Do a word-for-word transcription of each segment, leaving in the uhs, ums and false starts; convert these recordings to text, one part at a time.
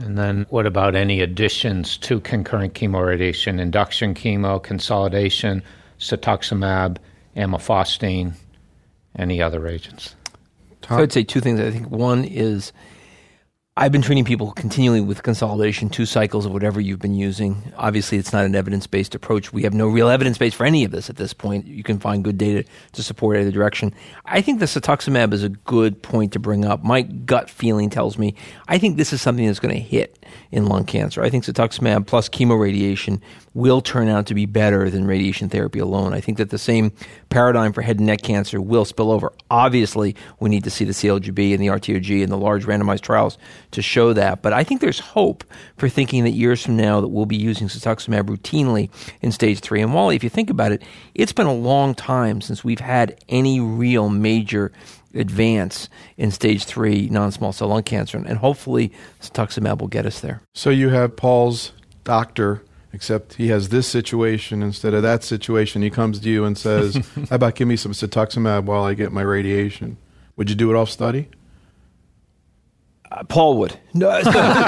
And then what about any additions to concurrent chemoradiation, induction chemo, consolidation, cetuximab, amifostine, any other agents? So I'd say two things. I think one is I've been treating people continually with consolidation, two cycles of whatever you've been using. Obviously, it's not an evidence-based approach. We have no real evidence base for any of this at this point. You can find good data to support either direction. I think the cetuximab is a good point to bring up. My gut feeling tells me I think this is something that's going to hit in lung cancer. I think cetuximab plus chemoradiation will turn out to be better than radiation therapy alone. I think that the same paradigm for head and neck cancer will spill over. Obviously, we need to see the C L G B and the R T O G and the large randomized trials to show that. But I think there's hope for thinking that years from now that we'll be using cetuximab routinely in stage three. And Wally, if you think about it, it's been a long time since we've had any real major advance in stage three non-small cell lung cancer. And hopefully cetuximab will get us there. So you have Paul's doctor, except he has this situation instead of that situation. He comes to you and says, how about give me some cetuximab while I get my radiation? Would you do it off study? Uh, Paul would. No, I,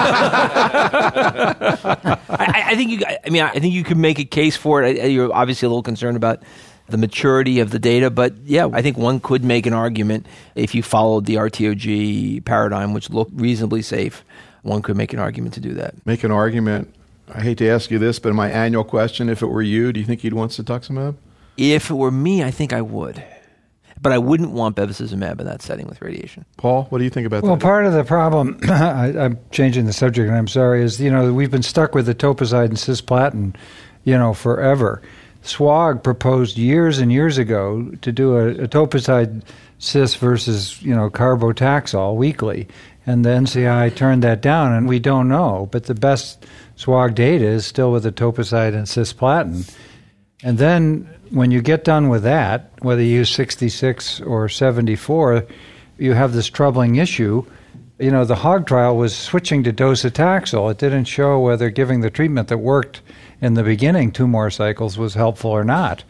I think you. I mean, I think you could make a case for it. You're obviously a little concerned about the maturity of the data, but yeah, I think one could make an argument if you followed the R T O G paradigm, which looked reasonably safe. One could make an argument to do that. Make an argument. I hate to ask you this, but my annual question: if it were you, do you think you'd want cetuximab? If it were me, I think I would. But I wouldn't want bevacizumab in that setting with radiation. Paul, what do you think about well, that? Well, part of the problem, I, I'm changing the subject and I'm sorry, is, you know, we've been stuck with etoposide and cisplatin, you know, forever. SWOG proposed years and years ago to do a etoposide cis versus, you know, carbotaxol weekly. And the N C I turned that down, and we don't know. But the best SWOG data is still with etoposide and cisplatin. And then when you get done with that, whether you use sixty-six or seventy-four, you have this troubling issue. You know, the HOG trial was switching to docetaxel. It didn't show whether giving the treatment that worked in the beginning, two more cycles, was helpful or not.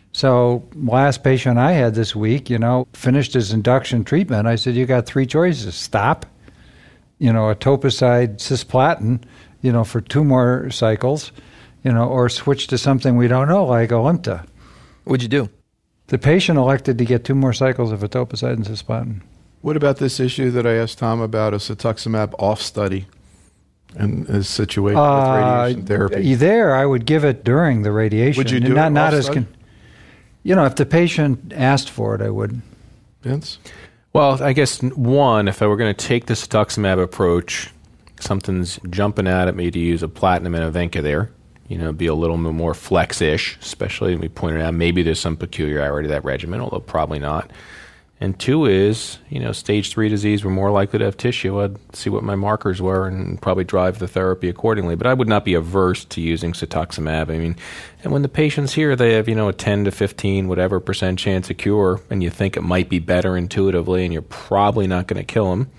So last patient I had this week, you know, finished his induction treatment. I said, you got three choices. Stop, you know, etoposide, cisplatin, you know, for two more cycles, you know, or switch to something we don't know, like Alimta. What'd you do? The patient elected to get two more cycles of etoposide and cisplatin. What about this issue that I asked Tom about, a cetuximab off study and his situation uh, with radiation therapy? There, I would give it during the radiation. Would you do not, it not off as study? con- You know, if the patient asked for it, I would. Vince? Well, I guess, one, if I were going to take the cetuximab approach, something's jumping out at me to use a platinum and a Venka there. You know, be a little bit more flex-ish, especially, we pointed out, maybe there's some peculiarity to that regimen, although probably not. And two is, you know, stage three disease, we're more likely to have tissue. I'd see what my markers were and probably drive the therapy accordingly. But I would not be averse to using cetuximab. I mean, and when the patient's here, they have, you know, a ten to fifteen, whatever percent chance of cure, and you think it might be better intuitively, and you're probably not going to kill them,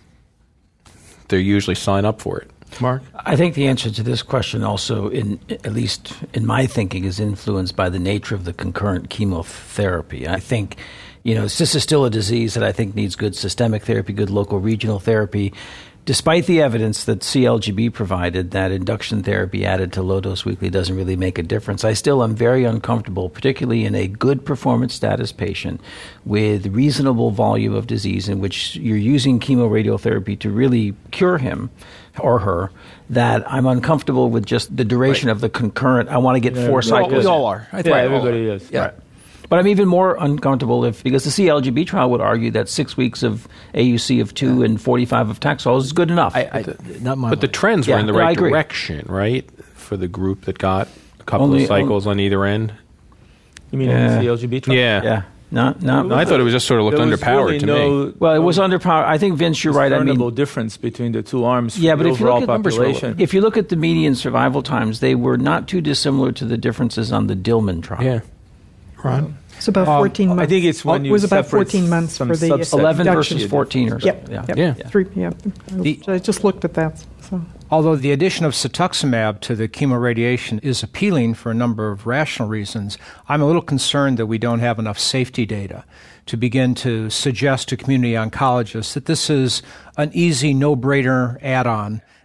they usually sign up for it. Mark? I think the answer to this question also, in at least in my thinking, is influenced by the nature of the concurrent chemotherapy. I think, you know, this is still a disease that I think needs good systemic therapy, good local regional therapy. Despite the evidence that C L G B provided that induction therapy added to low-dose weekly doesn't really make a difference, I still am very uncomfortable, particularly in a good performance status patient with reasonable volume of disease in which you're using chemoradiotherapy to really cure him or her, that I'm uncomfortable with just the duration right. of the concurrent. I want to get yeah, four we cycles. We all are. I think yeah, right, everybody is. Yeah. Right. But I'm even more uncomfortable if, because the C L G B trial would argue that six weeks of A U C of two yeah. and forty-five of Taxol is good enough. I, I, not my but mind. the trends yeah, were in the right agree. direction, right? For the group that got a couple Only, of cycles on either end. You mean yeah. in the C L G B trial? Yeah. Yeah. No, no. no I thought it was just sort of looked underpowered really to no, me. Well, it was underpowered. I think, Vince, you're right. I mean, discernible difference between the two arms. Yeah, for but the if you look overall at population. if you look at the median survival times, they were not too dissimilar to the differences on the Dillman trial. Yeah. Ron? It's about Um, fourteen months. I think it's when it you was about separate fourteen months some for the subset. eleven induction. versus fourteen or Yep. something. Yeah. Yep. Yeah. Yeah. Three, yeah. The- I just looked at that. So. Although the addition of cetuximab to the chemoradiation is appealing for a number of rational reasons, I'm a little concerned that we don't have enough safety data to begin to suggest to community oncologists that this is an easy, no-brainer add-on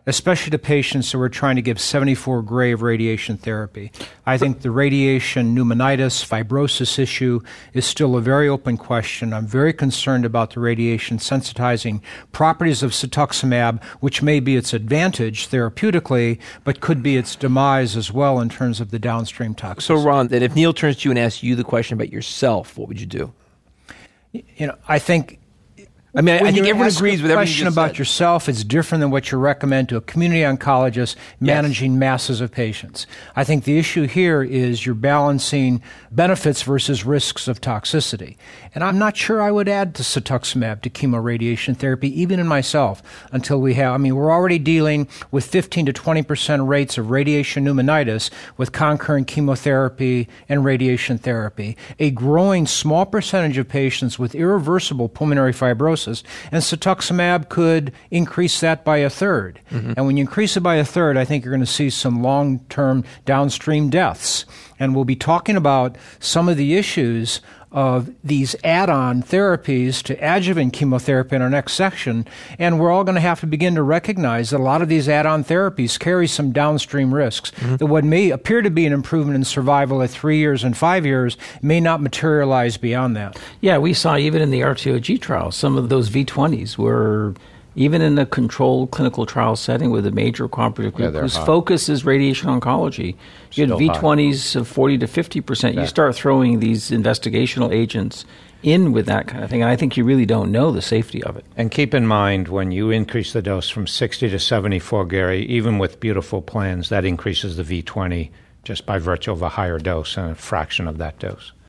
especially to patients who are trying to give seventy-four gray of radiation therapy. I think the radiation pneumonitis, fibrosis issue is still a very open question. I'm very concerned about the radiation sensitizing properties of cetuximab, which may be its advantage therapeutically, but could be its demise as well in terms of the downstream toxicity. So, Ron, then if Neil turns to you and asks you the question about yourself, what would you do? You know, I think... I mean, I when think you everyone ask agrees a with everything question you just about said. yourself, it's different than what you recommend to a community oncologist managing masses of patients. I think the issue here is you're balancing benefits versus risks of toxicity. And I'm not sure I would add the cetuximab to chemoradiation therapy, even in myself, until we have, I mean, we're already dealing with fifteen to twenty percent rates of radiation pneumonitis with concurrent chemotherapy and radiation therapy, a growing small percentage of patients with irreversible pulmonary fibrosis, and cetuximab could increase that by a third. Mm-hmm. And when you increase it by a third, I think you're going to see some long-term downstream deaths. And we'll be talking about some of the issues of these add-on therapies to adjuvant chemotherapy in our next section. And we're all going to have to begin to recognize that a lot of these add-on therapies carry some downstream risks. Mm-hmm. That what may appear to be an improvement in survival at three years and five years may not materialize beyond that. Yeah, we saw even in the R T O G trial, some of those V twenties were, even in a controlled clinical trial setting with a major cooperative group Yeah, whose hot. focus is radiation oncology, you had Still V twenties of forty to fifty percent. You start throwing these investigational agents in with that kind of thing, and I think you really don't know the safety of it. And keep in mind, when you increase the dose from sixty to seventy-four, Gary, even with beautiful plans, that increases the V twenty just by virtue of a higher dose and a fraction of that dose.